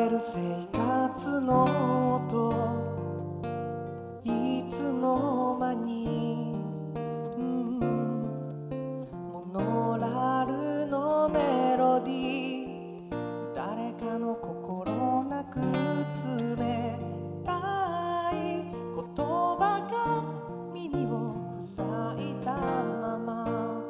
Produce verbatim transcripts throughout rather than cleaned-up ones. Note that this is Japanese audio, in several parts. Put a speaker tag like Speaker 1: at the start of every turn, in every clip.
Speaker 1: る生活の音、いつの間に、うん、モノラルのメロディー、誰かの心なく冷たい言葉が耳を塞いだまま、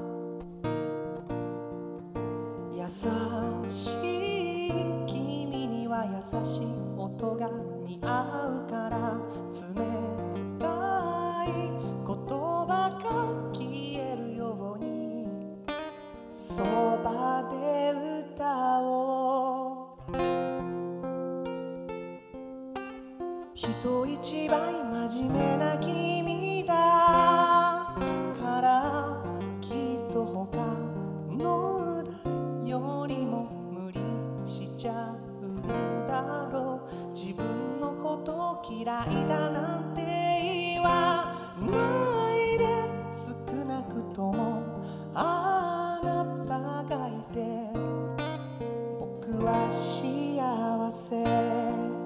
Speaker 1: 優しい君には優しい音が似合うから、冷たい言葉が消えるようにそばで歌おう。人一倍真面目な君だからきっと他の誰よりも無理しちゃうんだろう。自分のこと嫌いだなんて言わないで、少なくともあなたがいて僕は幸せ。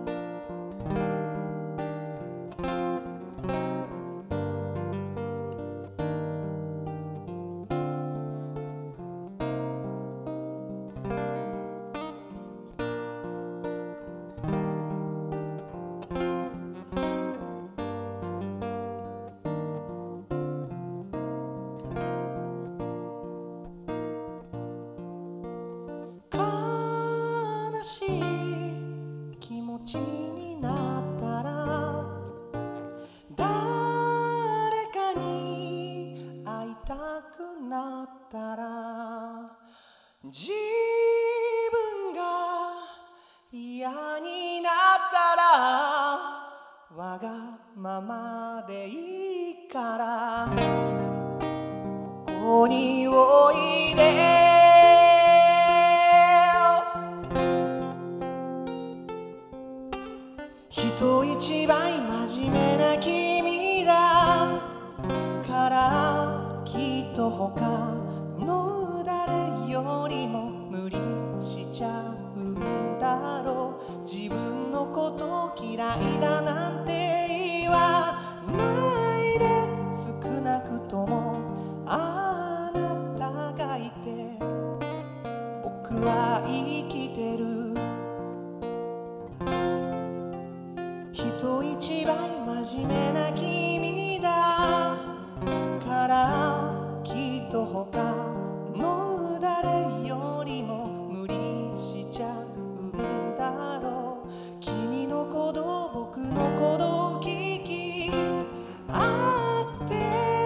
Speaker 1: 悲しい気持ちになったら誰かに会いたくなったら、自分が嫌になったらわがままでいいからここにおいで。人一倍真面目な君だからきっと他の誰よりも無理しちゃうんだろう。自分のこと嫌いだなんて言わないで、少なくともあなたがいて僕は生きてる。人一倍真面目な君だからきっと他の誰よりも無理しちゃうんだろう。君の鼓動僕の鼓動聞き合って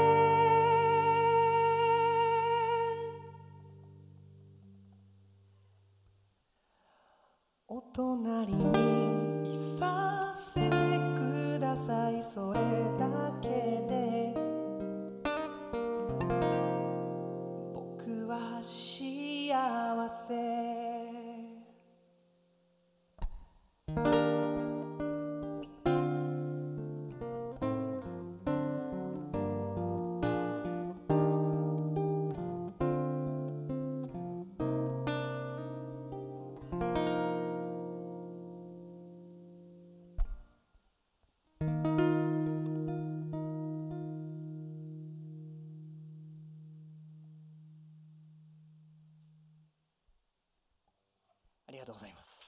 Speaker 1: お隣にいさせてください、それだけで僕は幸せ。ありがとうございます。